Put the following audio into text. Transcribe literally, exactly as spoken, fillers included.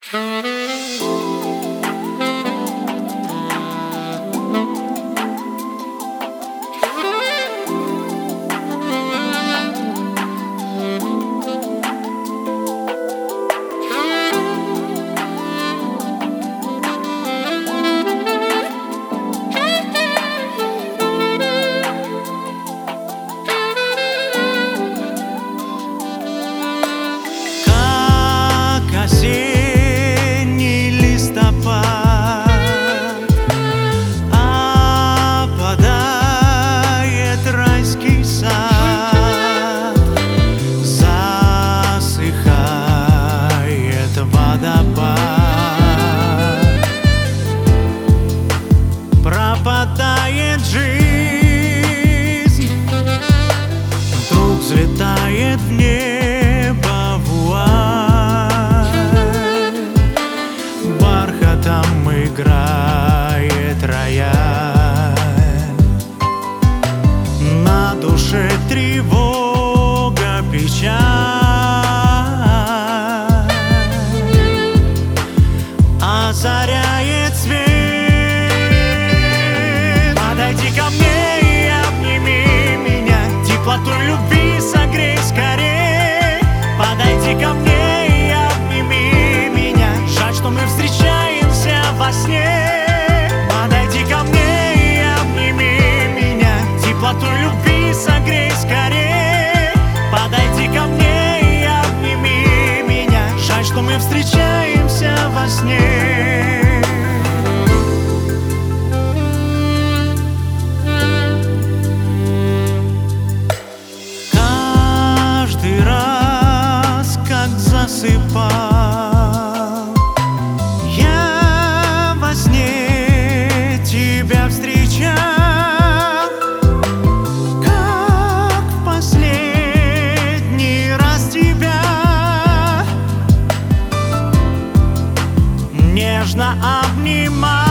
Осенний листопад опадает райский сад, засыхает водопад, пропадает жизнь, вдруг взлетает в небо вуаль, бархатом играет рояль, на душе тревога, печаль, озаряет свет. Подойди ко мне и обними меня, теплотой любви согрей скорей. Подойди ко мне и обними меня, жаль, что мы встречаемся во сне. Подойди ко мне и обними меня, теплотой любви согрей скорей. Подойди ко мне и обними меня, жаль, что мы встречаемся во сне. Каждый раз, как засыпал, я во сне тебя встречал, как в последний раз тебя нежно обнимал.